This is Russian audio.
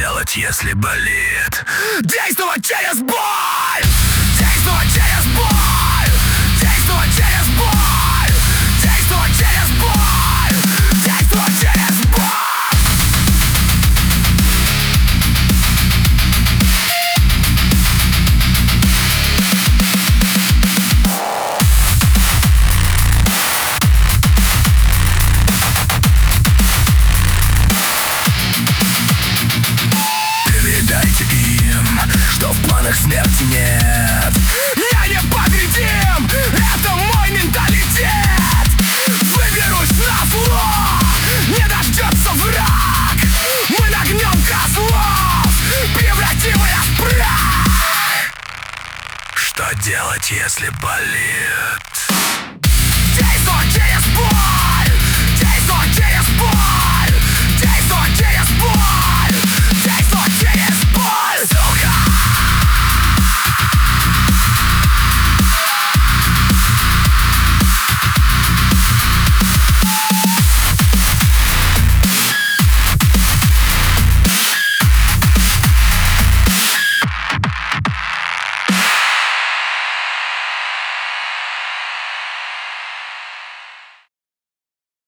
делать, если болит? Действовать через боль! Действовать через боль! Действовать через боль! Действовать через боль! Действовать через боль! Что в планах смерти нет. Я непобедим, это мой менталитет. Выберусь на зло, не дождется враг. Мы нагнем козлов, превратим их в прах. Что делать, если болит? Действовать через боль!